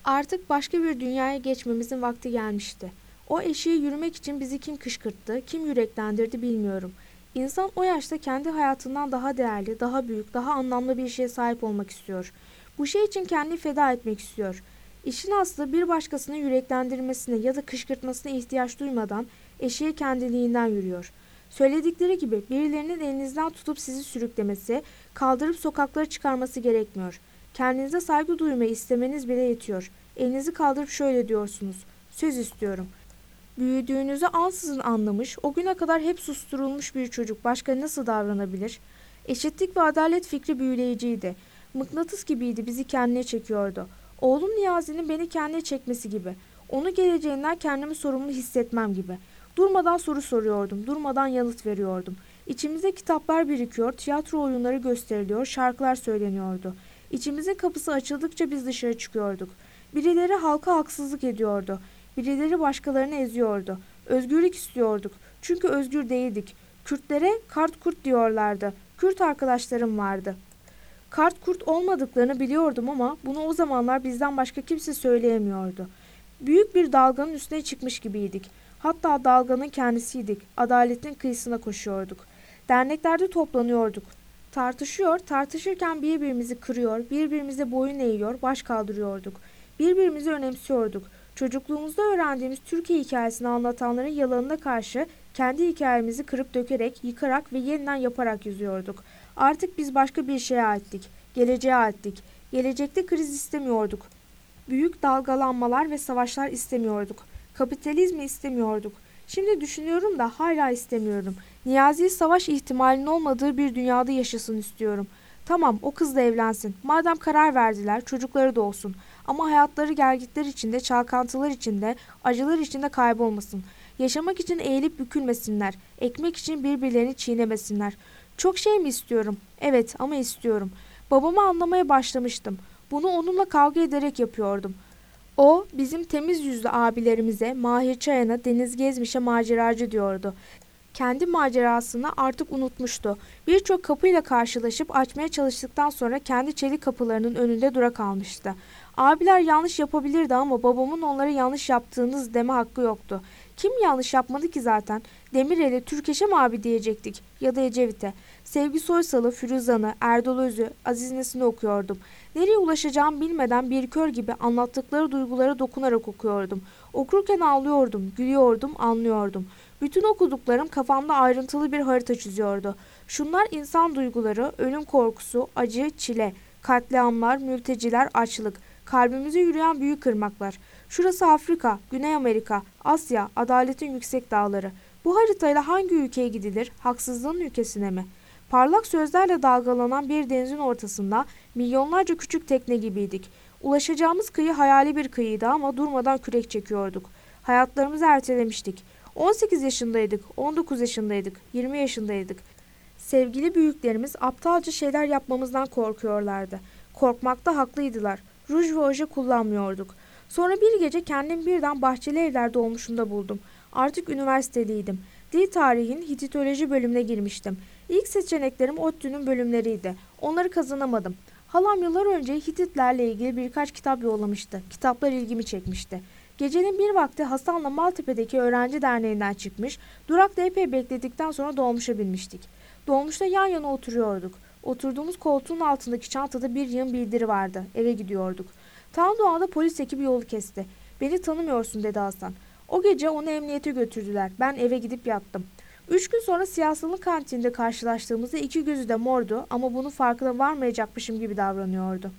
Artık başka bir dünyaya geçmemizin vakti gelmişti. O eşiğe yürümek için bizi kim kışkırttı, kim yüreklendirdi bilmiyorum. İnsan o yaşta kendi hayatından daha değerli, daha büyük, daha anlamlı bir şeye sahip olmak istiyor. Bu şey için kendini feda etmek istiyor. İşin aslı bir başkasının yüreklendirmesine ya da kışkırtmasına ihtiyaç duymadan eşiğe kendiliğinden yürüyor. Söyledikleri gibi birilerinin elinizden tutup sizi sürüklemesi, kaldırıp sokaklara çıkarması gerekmiyor. Kendinize saygı duymayı istemeniz bile yetiyor. Elinizi kaldırıp şöyle diyorsunuz: söz istiyorum. Büyüdüğünüzü ansızın anlamış, o güne kadar hep susturulmuş bir çocuk başka nasıl davranabilir? Eşitlik ve adalet fikri büyüleyiciydi. Mıknatıs gibiydi, bizi kendine çekiyordu. Oğlum Niyazi'nin beni kendine çekmesi gibi. Onu geleceğinden kendimi sorumlu hissetmem gibi. Durmadan soru soruyordum, durmadan yanıt veriyordum. İçimizde kitaplar birikiyor, tiyatro oyunları gösteriliyor, şarkılar söyleniyordu. İçimizin kapısı açıldıkça biz dışarı çıkıyorduk. Birileri halka haksızlık ediyordu. Birileri başkalarını eziyordu. Özgürlük istiyorduk. Çünkü özgür değildik. Kürtlere kart kurt diyorlardı. Kürt arkadaşlarım vardı. Kart kurt olmadıklarını biliyordum ama bunu o zamanlar bizden başka kimse söyleyemiyordu. Büyük bir dalganın üstüne çıkmış gibiydik. Hatta dalganın kendisiydik. Adaletin kıyısına koşuyorduk. Derneklerde toplanıyorduk. Tartışıyor, tartışırken birbirimizi kırıyor, birbirimize boyun eğiyor, baş kaldırıyorduk. Birbirimizi önemsiyorduk. Çocukluğumuzda öğrendiğimiz Türkiye hikayesini anlatanların yalanına karşı kendi hikayemizi kırıp dökerek, yıkarak ve yeniden yaparak yüzüyorduk. Artık biz başka bir şeye aittik. Geleceğe aittik. Gelecekte kriz istemiyorduk. Büyük dalgalanmalar ve savaşlar istemiyorduk. Kapitalizmi istemiyorduk. Şimdi düşünüyorum da hala istemiyorum. Niyazi savaş ihtimalinin olmadığı bir dünyada yaşasın istiyorum. Tamam, o kızla evlensin. Madem karar verdiler, çocukları da olsun. Ama hayatları gelgitler içinde, çalkantılar içinde, acılar içinde kaybolmasın. Yaşamak için eğilip bükülmesinler. Ekmek için birbirlerini çiğnemesinler. Çok şey mi istiyorum? Evet, ama istiyorum. Babamı anlamaya başlamıştım. Bunu onunla kavga ederek yapıyordum. O, bizim temiz yüzlü abilerimize, Mahir Çayan'a, Deniz Gezmiş'e maceracı diyordu. Kendi macerasını artık unutmuştu. Birçok kapıyla karşılaşıp açmaya çalıştıktan sonra kendi çelik kapılarının önünde dura kalmıştı. Abiler yanlış yapabilirdi ama babamın onlara yanlış yaptığınız deme hakkı yoktu. Kim yanlış yapmadı ki zaten? Demirel'e Türkeş'e mi abi diyecektik? Ya da Ecevit'e. Sevgi Soysal'ı, Firuzan'ı, Erdal Öz'ü, Aziz Nesin'i okuyordum. Nereye ulaşacağımı bilmeden bir kör gibi anlattıkları duygulara dokunarak okuyordum. Okurken ağlıyordum, gülüyordum, anlıyordum. Bütün okuduklarım kafamda ayrıntılı bir harita çiziyordu. Şunlar insan duyguları, ölüm korkusu, acı, çile, katliamlar, mülteciler, açlık, kalbimize yürüyen büyük ırmaklar. Şurası Afrika, Güney Amerika, Asya, adaletin yüksek dağları. Bu haritayla hangi ülkeye gidilir? Haksızlığın ülkesine mi? Parlak sözlerle dalgalanan bir denizin ortasında milyonlarca küçük tekne gibiydik. Ulaşacağımız kıyı hayali bir kıyıydı ama durmadan kürek çekiyorduk. Hayatlarımızı ertelemiştik. 18 yaşındaydık, 19 yaşındaydık, 20 yaşındaydık. Sevgili büyüklerimiz aptalca şeyler yapmamızdan korkuyorlardı. Korkmakta haklıydılar. Ruj ve oje kullanmıyorduk. Sonra bir gece kendimi birden Bahçeli Evler'de olmuşumda buldum. Artık üniversiteliydim. Dil tarihin Hititoloji bölümüne girmiştim. İlk seçeneklerim ODTÜ'nün bölümleriydi. Onları kazanamadım. Halam yıllar önce Hititlerle ilgili birkaç kitap yollamıştı. Kitaplar ilgimi çekmişti. Gecenin bir vakti Hasan'la Maltepe'deki öğrenci derneğinden çıkmış, durakta epey bekledikten sonra dolmuşa binmiştik. Dolmuşta yan yana oturuyorduk. Oturduğumuz koltuğun altındaki çantada bir yığın bildiri vardı. Eve gidiyorduk. Tam doğanda polis ekibi yolu kesti. Beni tanımıyorsun dedi Hasan. O gece onu emniyete götürdüler. Ben eve gidip yattım. 3 gün sonra siyasalın kantinde karşılaştığımızda iki gözü de mordu ama bunun farkına varmayacakmışım gibi davranıyordu.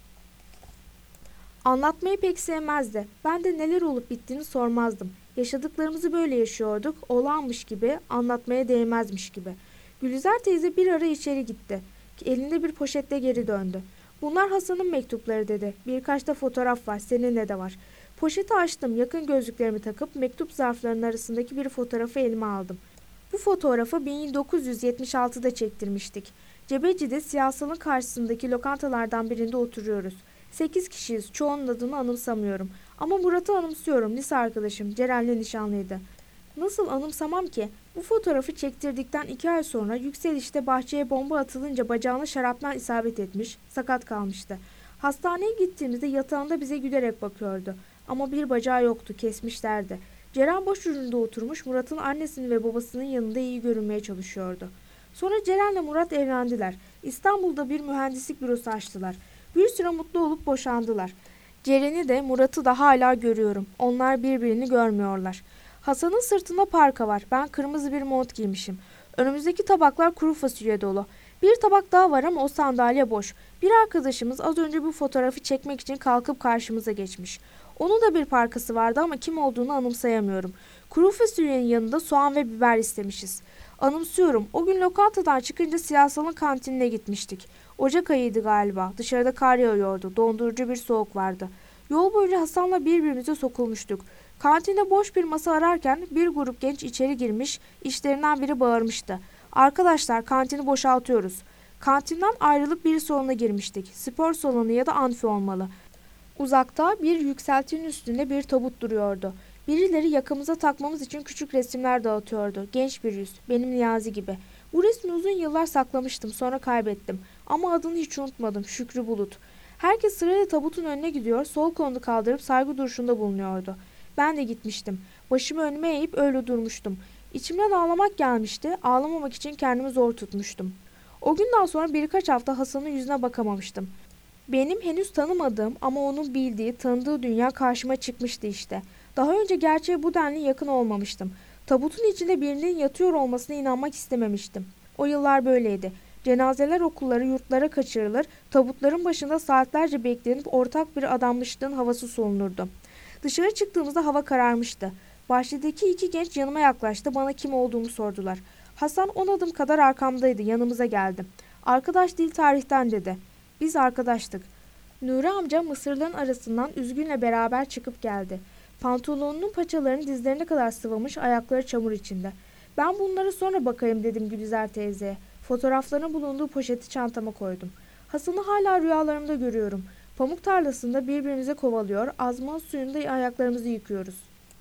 Anlatmayı pek sevmezdi. Ben de neler olup bittiğini sormazdım. Yaşadıklarımızı böyle yaşıyorduk, olağanmış gibi, anlatmaya değmezmiş gibi. Gülizar teyze bir ara içeri gitti. Elinde bir poşetle geri döndü. Bunlar Hasan'ın mektupları dedi. Birkaç da fotoğraf var, seninle de var. Poşeti açtım, yakın gözlüklerimi takıp mektup zarflarının arasındaki bir fotoğrafı elime aldım. Bu fotoğrafı 1976'da çektirmiştik. Cebeci'de siyasalın karşısındaki lokantalardan birinde oturuyoruz. 8 kişiyiz. Çoğunun adını anımsamıyorum. Ama Murat'ı anımsıyorum. Lise arkadaşım. Ceren'le nişanlıydı. Nasıl anımsamam ki? Bu fotoğrafı çektirdikten 2 ay sonra yükselişte bahçeye bomba atılınca bacağına şarapnel isabet etmiş, sakat kalmıştı. Hastaneye gittiğimizde yatağında bize gülerek bakıyordu. Ama bir bacağı yoktu, kesmişlerdi. Ceren başucunda oturmuş Murat'ın annesinin ve babasının yanında iyi görünmeye çalışıyordu. Sonra Ceren'le Murat evlendiler. İstanbul'da bir mühendislik bürosu açtılar. Bir süre mutlu olup boşandılar. Ceren'i de Murat'ı da hala görüyorum. Onlar birbirini görmüyorlar. Hasan'ın sırtında parka var. Ben kırmızı bir mont giymişim. Önümüzdeki tabaklar kuru fasulye dolu. Bir tabak daha var ama o sandalye boş. Bir arkadaşımız az önce bu fotoğrafı çekmek için kalkıp karşımıza geçmiş. Onun da bir parkası vardı ama kim olduğunu anımsayamıyorum. Kuru fasulyenin yanında soğan ve biber istemişiz. Anımsıyorum. O gün lokantadan çıkınca siyasalın kantinine gitmiştik. Ocak ayıydı galiba. Dışarıda kar yağıyordu. Dondurucu bir soğuk vardı. Yol boyunca Hasan'la birbirimize sokulmuştuk. Kantinde boş bir masa ararken bir grup genç içeri girmiş, işlerinden biri bağırmıştı. Arkadaşlar kantini boşaltıyoruz. Kantinden ayrılıp bir salona girmiştik. Spor salonu ya da amfi olmalı. Uzakta bir yükseltinin üstünde bir tabut duruyordu. Birileri yakamıza takmamız için küçük resimler dağıtıyordu. Genç bir yüz, benim Niyazi gibi. Bu resmi uzun yıllar saklamıştım, sonra kaybettim. Ama adını hiç unutmadım, Şükrü Bulut. Herkes sırayla tabutun önüne gidiyor, sol kolunu kaldırıp saygı duruşunda bulunuyordu. Ben de gitmiştim. Başımı önüme eğip öyle durmuştum. İçimden ağlamak gelmişti, ağlamamak için kendimi zor tutmuştum. O günden sonra birkaç hafta Hasan'ın yüzüne bakamamıştım. Benim henüz tanımadığım ama onun bildiği, tanıdığı dünya karşıma çıkmıştı işte. Daha önce gerçeğe bu denli yakın olmamıştım. Tabutun içinde birinin yatıyor olmasına inanmak istememiştim. O yıllar böyleydi. Cenazeler okulları, yurtlara kaçırılır, tabutların başında saatlerce beklenip ortak bir adanmışlığın havası solunurdu. Dışarı çıktığımızda hava kararmıştı. Bahçedeki iki genç yanıma yaklaştı, bana kim olduğumu sordular. Hasan 10 adım kadar arkamdaydı, yanımıza geldi. Arkadaş değil tarihten dedi. Biz arkadaştık. Nuri amca mısırların arasından üzgünle beraber çıkıp geldi. Pantolonunun paçalarını dizlerine kadar sıvamış, ayakları çamur içinde. Ben bunlara sonra bakayım dedim Gülizar teyzeye. Fotoğrafların bulunduğu poşeti çantama koydum. Hasan'ı hala rüyalarımda görüyorum. Pamuk tarlasında birbirimize kovalıyor, azman suyunda ayaklarımızı yıkıyoruz.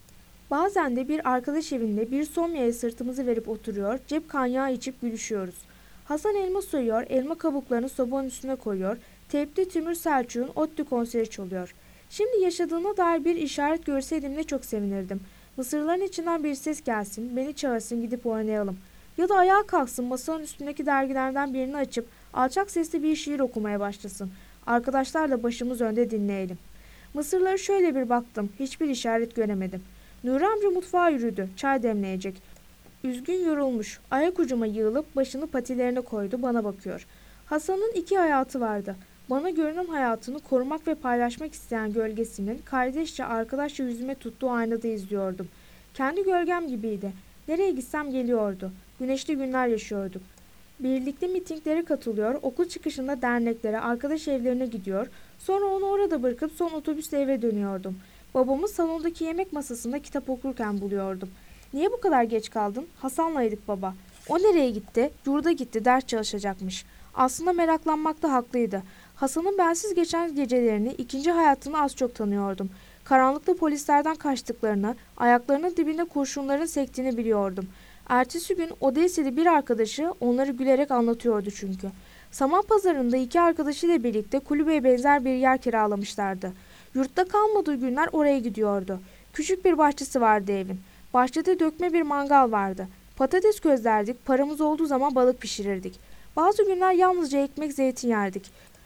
Bazen de bir arkadaş evinde bir somyaya sırtımızı verip oturuyor, cep kanyağı içip gülüşüyoruz. Hasan elma soyuyor, elma kabuklarını sobanın üstüne koyuyor, teypte Timur Selçuk'un ODTÜ konseri çalıyor. Şimdi yaşadığına dair bir işaret görseydim ne çok sevinirdim. Mısırların içinden bir ses gelsin, beni çağırsın gidip oynayalım. Ya da ayağa kalksın, masanın üstündeki dergilerden birini açıp alçak sesli bir şiir okumaya başlasın. Arkadaşlarla başımız önde dinleyelim. Mısırlara şöyle bir baktım, hiçbir işaret göremedim. Nuri amca mutfağa yürüdü, çay demleyecek. Üzgün yorulmuş, ayak ucuma yığılıp başını patilerine koydu, bana bakıyor. Hasan'ın iki hayatı vardı. Bana görünen hayatını korumak ve paylaşmak isteyen gölgesinin kardeşçe arkadaşça yüzüme tuttuğu aynada izliyordum. Kendi gölgem gibiydi. Nereye gitsem geliyordu. Güneşli günler yaşıyorduk. Birlikte mitinglere katılıyor, okul çıkışında derneklere, arkadaş evlerine gidiyor, sonra onu orada bırakıp son otobüsle eve dönüyordum. Babamı salondaki yemek masasında kitap okurken buluyordum. Niye bu kadar geç kaldın? Hasan'laydık baba. O nereye gitti? Yurda gitti, ders çalışacakmış. Aslında meraklanmakta haklıydı. Hasan'ın bensiz geçen gecelerini, ikinci hayatını az çok tanıyordum. Karanlıkta polislerden kaçtıklarını, ayaklarının dibinde kurşunların sektiğini biliyordum. Ertesi gün Odessa'lı bir arkadaşı onları gülerek anlatıyordu çünkü. Saman pazarında iki arkadaşıyla birlikte kulübeye benzer bir yer kiralamışlardı. Yurtta kalmadığı günler oraya gidiyordu. Küçük bir bahçesi vardı evin. Bahçede dökme bir mangal vardı. Patates közlerdik, paramız olduğu zaman balık pişirirdik. Bazı günler yalnızca ekmek zeytin yerdik.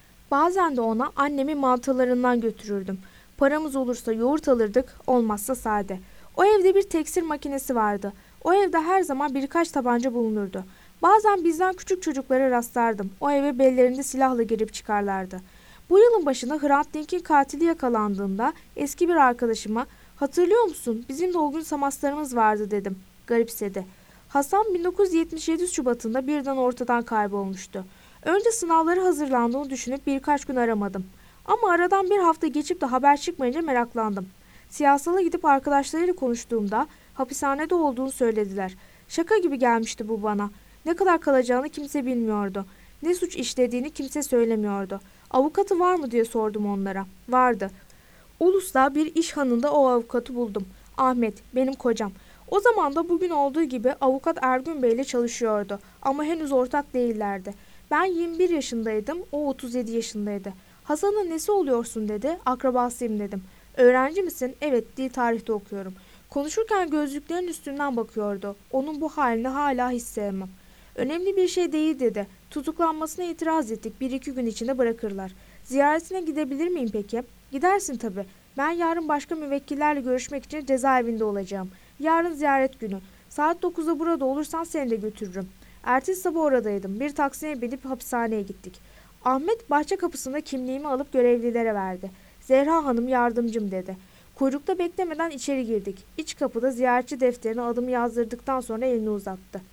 Bazen de ona annemin mantılarından götürürdüm. Paramız olursa yoğurt alırdık, olmazsa sade. O evde bir tekstil makinesi vardı. O evde her zaman birkaç tabanca bulunurdu. Bazen bizden küçük çocuklara rastlardım. O eve bellerinde silahla girip çıkarlardı. Bu yılın başında Hrant Dink'in katili yakalandığında eski bir arkadaşıma "Hatırlıyor musun? Bizim de o gün samaslarımız vardı." dedim. Garipsedi. Hasan 1977 Şubat'ında birden ortadan kaybolmuştu. Önce sınavları hazırlandığını düşünüp birkaç gün aramadım. Ama aradan bir hafta geçip de haber çıkmayınca meraklandım. Siyasala gidip arkadaşlarıyla konuştuğumda hapishanede olduğunu söylediler. Şaka gibi gelmişti bu bana. Ne kadar kalacağını kimse bilmiyordu. Ne suç işlediğini kimse söylemiyordu. Avukatı var mı diye sordum onlara. Vardı. Ulus'ta bir iş hanında o avukatı buldum. Ahmet, benim kocam. O zaman da bugün olduğu gibi avukat Ergün Bey ile çalışıyordu. Ama henüz ortak değillerdi. Ben 21 yaşındaydım, o 37 yaşındaydı. Hasan'ın nesi oluyorsun dedi. Akrabasıyım dedim. Öğrenci misin? Evet, dil tarihte okuyorum. Konuşurken gözlüklerin üstünden bakıyordu. Onun bu halini hala hiç sevmem. Önemli bir şey değil dedi. Tutuklanmasına itiraz ettik. 1-2 gün içinde bırakırlar. Ziyaretine gidebilir miyim peki? Gidersin tabii. Ben yarın başka müvekkillerle görüşmek için cezaevinde olacağım. Yarın ziyaret günü. Saat 9'da burada olursan seni de götürürüm. Ertesi sabah oradaydım. Bir taksiye binip hapishaneye gittik. Ahmet bahçe kapısında kimliğimi alıp görevlilere verdi. Zehra Hanım yardımcım dedi. Kuyrukta beklemeden içeri girdik. İç kapıda ziyaretçi defterine adımı yazdırdıktan sonra elini uzattı.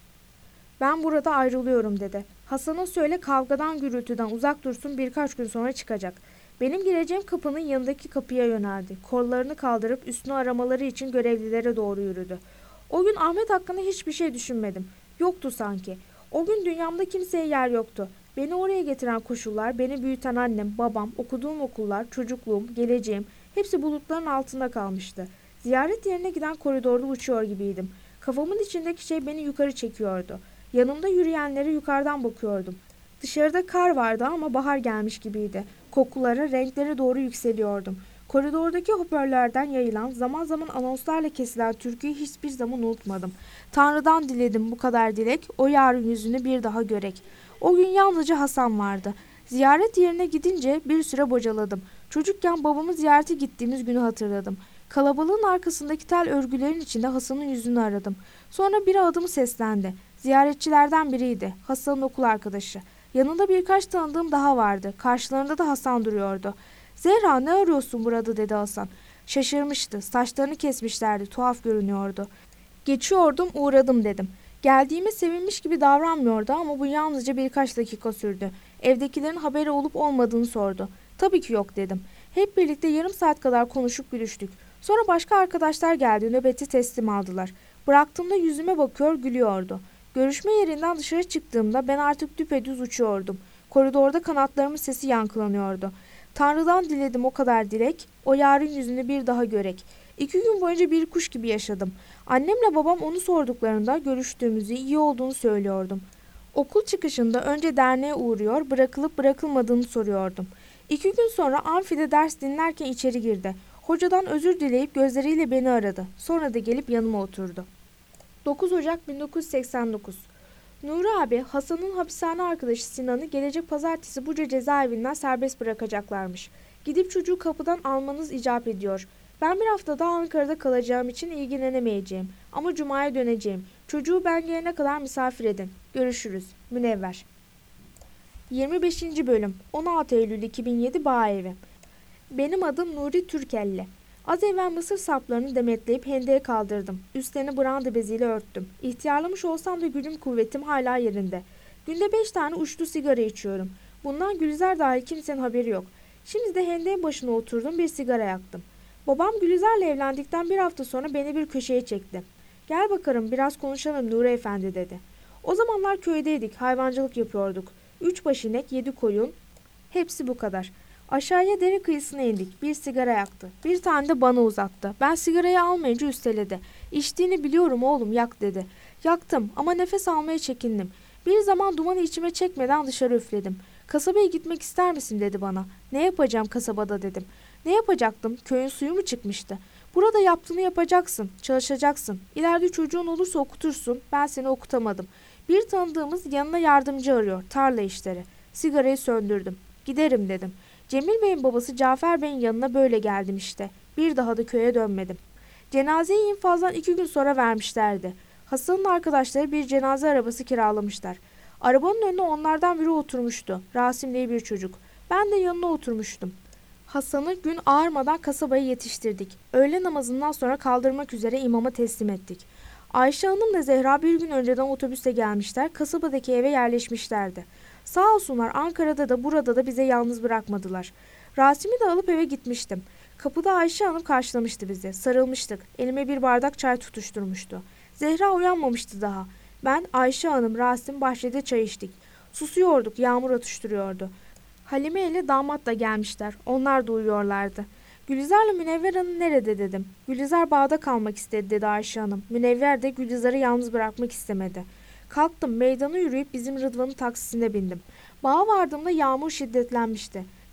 Ben burada ayrılıyorum dedi. Hasan'a söyle kavgadan gürültüden uzak dursun, birkaç gün sonra çıkacak. Benim gireceğim kapının yanındaki kapıya yöneldi. Kollarını kaldırıp üstünü aramaları için görevlilere doğru yürüdü. O gün Ahmet hakkında hiçbir şey düşünmedim. Yoktu sanki. O gün dünyamda kimseye yer yoktu. Beni oraya getiren koşullar, beni büyüten annem, babam, okuduğum okullar, çocukluğum, geleceğim hepsi bulutların altında kalmıştı. Ziyaret yerine giden koridorda uçuyor gibiydim. Kafamın içindeki şey beni yukarı çekiyordu. Yanımda yürüyenlere yukarıdan bakıyordum. Dışarıda kar vardı ama bahar gelmiş gibiydi. Kokulara, renklere doğru yükseliyordum. Koridordaki hoparlörlerden yayılan, zaman zaman anonslarla kesilen türküyü hiçbir zaman unutmadım. Tanrı'dan diledim bu kadar dilek, o yarın yüzünü bir daha görek. O gün yalnızca Hasan vardı. Ziyaret yerine gidince bir süre bocaladım. Çocukken babamı ziyarete gittiğimiz günü hatırladım. Kalabalığın arkasındaki tel örgülerin içinde Hasan'ın yüzünü aradım. Sonra biri adımı seslendi. Ziyaretçilerden biriydi. Hasan'ın okul arkadaşı. Yanında birkaç tanıdığım daha vardı. Karşılarında da Hasan duruyordu. Zehra ne arıyorsun burada dedi Hasan. Şaşırmıştı. Saçlarını kesmişlerdi. Tuhaf görünüyordu. Geçiyordum uğradım dedim. Geldiğime sevinmiş gibi davranmıyordu ama bu yalnızca birkaç dakika sürdü. Evdekilerin haberi olup olmadığını sordu. Tabii ki yok dedim. Hep birlikte yarım saat kadar konuşup gülüştük. Sonra başka arkadaşlar geldi, nöbeti teslim aldılar. Bıraktığımda yüzüme bakıyor, gülüyordu. Görüşme yerinden dışarı çıktığımda ben artık düpedüz uçuyordum. Koridorda kanatlarımın sesi yankılanıyordu. Tanrı'dan diledim o kadar dilek, o yarın yüzünü bir daha görek. 2 gün boyunca bir kuş gibi yaşadım. Annemle babam onu sorduklarında görüştüğümüzü, iyi olduğunu söylüyordum. Okul çıkışında önce derneğe uğruyor, bırakılıp bırakılmadığını soruyordum. 2 gün sonra amfide ders dinlerken içeri girdi. Hocadan özür dileyip gözleriyle beni aradı. Sonra da gelip yanıma oturdu. 9 Ocak 1989. Nuri abi, Hasan'ın hapishane arkadaşı Sinan'ı gelecek pazartesi Buca cezaevinden serbest bırakacaklarmış. Gidip çocuğu kapıdan almanız icap ediyor. Ben bir hafta daha Ankara'da kalacağım için ilgilenemeyeceğim. Ama Cuma'ya döneceğim. Çocuğu ben gelene kadar misafir edin. Görüşürüz. Münevver. 25. Bölüm 16 Eylül 2007 Bağevi. Benim adım Nuri Türkelli. Az evvel mısır saplarını demetleyip hendeye kaldırdım. Üstlerini branda beziyle örttüm. İhtiyarlamış olsam da gücüm kuvvetim hala yerinde. Günde 5 tane uçlu sigara içiyorum. Bundan Gülizar dahil kimsenin haberi yok. Şimdi de hendeyin başına oturdum, bir sigara yaktım. Babam Gülizar'la evlendikten bir hafta sonra beni bir köşeye çekti. Gel bakalım biraz konuşalım Nuri Efendi dedi. O zamanlar köydeydik, hayvancılık yapıyorduk. 3 baş inek, 7 koyun. Hepsi bu kadar. Aşağıya dere kıyısına indik. Bir sigara yaktı. Bir tane de bana uzattı. Ben sigarayı almayınca üsteledi. İçtiğini biliyorum oğlum, yak dedi. Yaktım ama nefes almaya çekindim. Bir zaman dumanı içime çekmeden dışarı üfledim. Kasabaya gitmek ister misin dedi bana. Ne yapacağım kasabada dedim. Ne yapacaktım? Köyün suyu mu çıkmıştı? Burada yaptığını yapacaksın. Çalışacaksın. İleride çocuğun olursa okutursun. Ben seni okutamadım. Bir tanıdığımız yanına yardımcı arıyor. Tarla işleri. Sigarayı söndürdüm. Giderim dedim. Cemil Bey'in babası Cafer Bey'in yanına böyle geldim işte. Bir daha da köye dönmedim. Cenazeyi infazdan 2 gün sonra vermişlerdi. Hasan'ın arkadaşları bir cenaze arabası kiralamışlar. Arabanın önüne onlardan biri oturmuştu. Rasim diye bir çocuk. Ben de yanına oturmuştum. Hasan'ı gün ağarmadan kasabaya yetiştirdik. Öğle namazından sonra kaldırmak üzere imama teslim ettik. Ayşe Hanım'la Zehra bir gün önceden otobüste gelmişler. Kasabadaki eve yerleşmişlerdi. Sağ olsunlar Ankara'da da burada da bize yalnız bırakmadılar. Rasim'i de alıp eve gitmiştim. Kapıda Ayşe Hanım karşılamıştı bizi. Sarılmıştık. Elime bir bardak çay tutuşturmuştu. Zehra uyanmamıştı daha. Ben, Ayşe Hanım, Rasim bahçede çay içtik. Susuyorduk, yağmur atıştırıyordu. Halime ile damat da gelmişler. Onlar da uyuyorlardı. Gülizar'la Münevver Hanım nerede dedim. Gülizar bağda kalmak istedi dedi Ayşe Hanım. Münevver de Gülizar'ı yalnız bırakmak istemedi. Kalktım, meydana yürüyüp bizim Rıdvan'ın taksisine bindim. Bağa vardığımda yağmur şiddetlenmişti.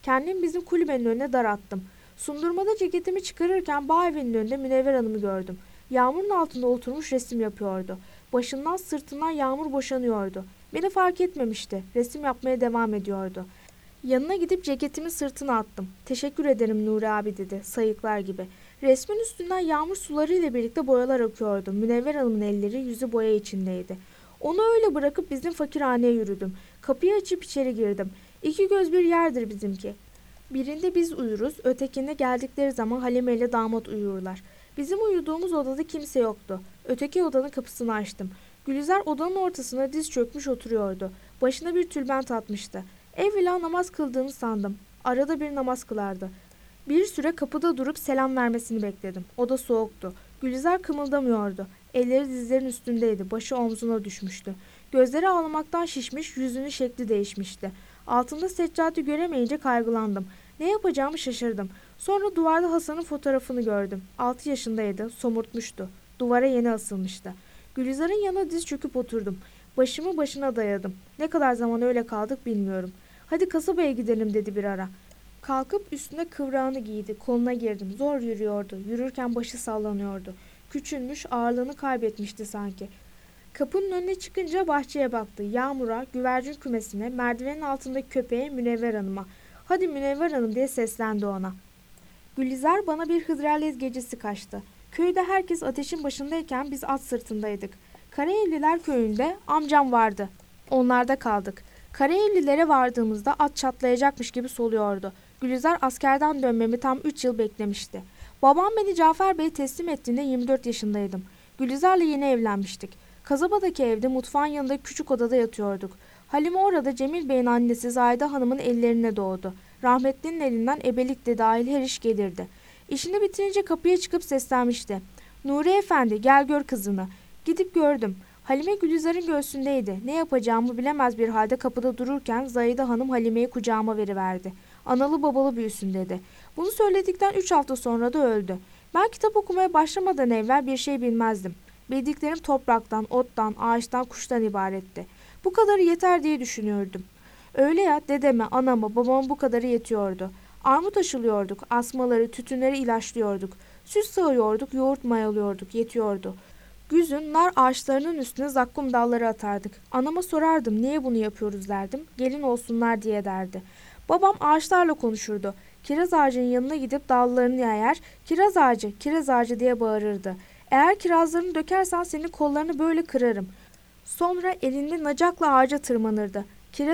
Kendimi bizim kulübenin önüne darattım. Sundurmada ceketimi çıkarırken bağ evinin önünde Münevver Hanım'ı gördüm. Yağmurun altında oturmuş resim yapıyordu. Başından sırtından yağmur boşanıyordu. Beni fark etmemişti. Resim yapmaya devam ediyordu. Yanına gidip ceketimin sırtına attım. Teşekkür ederim Nuri abi dedi sayıklar gibi. Resmin üstünden yağmur suları ile birlikte boyalar akıyordu. Münevver Hanım'ın elleri yüzü boya içindeydi. Onu öyle bırakıp bizim fakirhaneye yürüdüm. Kapıyı açıp içeri girdim. İki göz bir yerdir bizimki. Birinde biz uyuruz, ötekinde geldikleri zaman Halime ile damat uyurlar. Bizim uyuduğumuz odada kimse yoktu. Öteki odanın kapısını açtım. Gülizar odanın ortasına diz çökmüş oturuyordu. Başına bir tülbent atmıştı. Evvela namaz kıldığını sandım. Arada bir namaz kılardı. Bir süre kapıda durup selam vermesini bekledim. Oda soğuktu. Gülizar kımıldamıyordu. Elleri dizlerin üstündeydi. Başı omzuna düşmüştü. Gözleri ağlamaktan şişmiş, yüzünün şekli değişmişti. Altında seccade göremeyince kaygılandım. Ne yapacağımı şaşırdım. Sonra duvarda Hasan'ın fotoğrafını gördüm. 6 yaşındaydı, somurtmuştu. Duvara yeni asılmıştı. Gülizar'ın yanına diz çöküp oturdum. Başımı başına dayadım. Ne kadar zaman öyle kaldık bilmiyorum. Hadi kasabaya gidelim dedi bir ara. Kalkıp üstüne kıvrağını giydi. Koluna girdim. Zor yürüyordu. Yürürken başı sallanıyordu. Küçülmüş, ağırlığını kaybetmişti sanki. Kapının önüne çıkınca bahçeye baktı. Yağmur'a, güvercin kümesine, merdivenin altındaki köpeğe, Münevver Hanım'a. Hadi Münevver Hanım diye seslendi ona. Gülizar bana bir Hıdrellez gecesi kaçtı. Köyde herkes ateşin başındayken biz at sırtındaydık. Karaevliler köyünde amcam vardı. Onlarda kaldık. Karaevlilere vardığımızda at çatlayacakmış gibi soluyordu. Gülizar askerden dönmemi tam 3 yıl beklemişti. Babam beni Cafer Bey'e teslim ettiğinde 24 yaşındaydım. Gülizar'la yeni evlenmiştik. Kasabadaki evde mutfağın yanındaki küçük odada yatıyorduk. Halime orada Cemil Bey'in annesi Zahide Hanım'ın ellerine doğdu. Rahmetlinin elinden ebelik de dahil her iş gelirdi. İşini bitirince kapıya çıkıp seslenmişti. Nuri Efendi gel gör kızını. Gidip gördüm. Halime Gülizar'ın göğsündeydi. Ne yapacağımı bilemez bir halde kapıda dururken Zahide Hanım Halime'yi kucağıma veriverdi. Analı babalı büyüsün dedi. Bunu söyledikten 3 hafta sonra da öldü. Ben kitap okumaya başlamadan evvel bir şey bilmezdim. Bildiklerim topraktan, ottan, ağaçtan, kuştan ibaretti. Bu kadarı yeter diye düşünüyordum. Öyle ya dedeme, anama, babama bu kadarı yetiyordu. Armut aşılıyorduk, asmaları, tütünleri ilaçlıyorduk. Süs sağıyorduk, yoğurt mayalıyorduk, yetiyordu. Güzün nar ağaçlarının üstüne zakkum dalları atardık. Anama sorardım niye bunu yapıyoruz derdim. Gelin olsunlar diye derdi. Babam ağaçlarla konuşurdu. Kiraz ağacının yanına gidip dallarını yayar, kiraz ağacı diye bağırırdı. Eğer kirazlarını dökersen senin kollarını böyle kırarım. Sonra elinde nacakla ağaca tırmanırdı.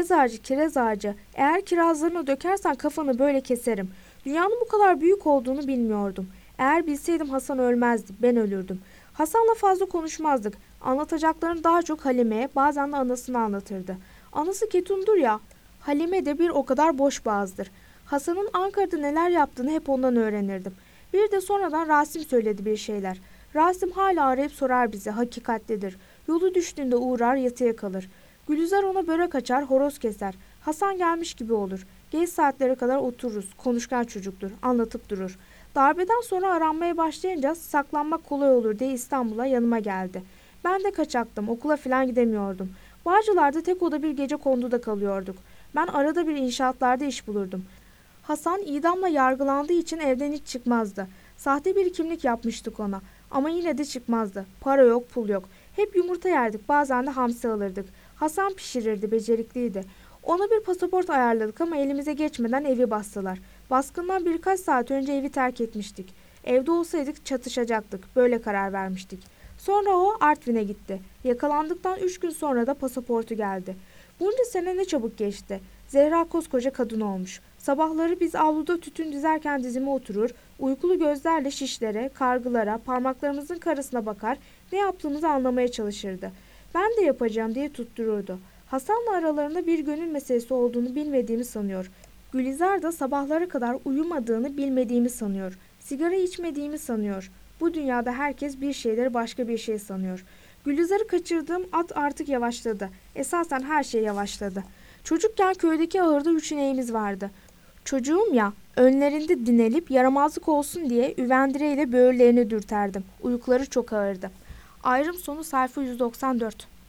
Kiraz ağacı, eğer kirazlarını dökersen kafanı böyle keserim. Dünyanın bu kadar büyük olduğunu bilmiyordum. Eğer bilseydim Hasan ölmezdi, ben ölürdüm. Hasan'la fazla konuşmazdık. Anlatacaklarını daha çok Halime'ye, bazen de anasını anlatırdı. Anası ketumdur ya, Halime de bir o kadar boş boğazdır. Hasan'ın Ankara'da neler yaptığını hep ondan öğrenirdim. Bir de sonradan Rasim söyledi bir şeyler. Rasim hala arayıp sorar bize, hakikatlidir. Yolu düştüğünde uğrar yatıya kalır. Gülizar ona börek açar, horoz keser. Hasan gelmiş gibi olur. Geç saatlere kadar otururuz, konuşkan çocuktur, anlatıp durur. Darbeden sonra aranmaya başlayınca saklanmak kolay olur diye İstanbul'a yanıma geldi. Ben de kaçaktım, okula falan gidemiyordum. Bağcılar'da tek oda bir gece konduda kalıyorduk. Ben arada bir inşaatlarda iş bulurdum. Hasan idamla yargılandığı için evden hiç çıkmazdı. Sahte bir kimlik yapmıştık ona. Ama yine de çıkmazdı. Para yok, pul yok. Hep yumurta yerdik, bazen de hamsi alırdık. Hasan pişirirdi, becerikliydi. Ona bir pasaport ayarladık ama elimize geçmeden evi bastılar. Baskından birkaç saat önce evi terk etmiştik. Evde olsaydık çatışacaktık, böyle karar vermiştik. Sonra o Artvin'e gitti. Yakalandıktan 3 gün sonra da pasaportu geldi. Bunca sene ne çabuk geçti. Zehra koskoca kadın olmuş. Sabahları biz avluda tütün dizerken dizime oturur, uykulu gözlerle şişlere, kargılara, parmaklarımızın karasına bakar, ne yaptığımızı anlamaya çalışırdı. Ben de yapacağım diye tuttururdu. Hasan'la aralarında bir gönül meselesi olduğunu bilmediğimi sanıyor. Gülizar da sabahlara kadar uyumadığını bilmediğimi sanıyor. Sigara içmediğimi sanıyor. Bu dünyada herkes bir şeyleri başka bir şey sanıyor. Gülizar'ı kaçırdığım at artık yavaşladı. Esasen her şey yavaşladı. Çocukken köydeki ahırda 3 ineğimiz vardı. Çocuğum ya, önlerinde dinelip yaramazlık olsun diye üvendireyle böğürlerini dürterdim. Uykuları çok ağırdı. Ayrım sonu sayfa 194.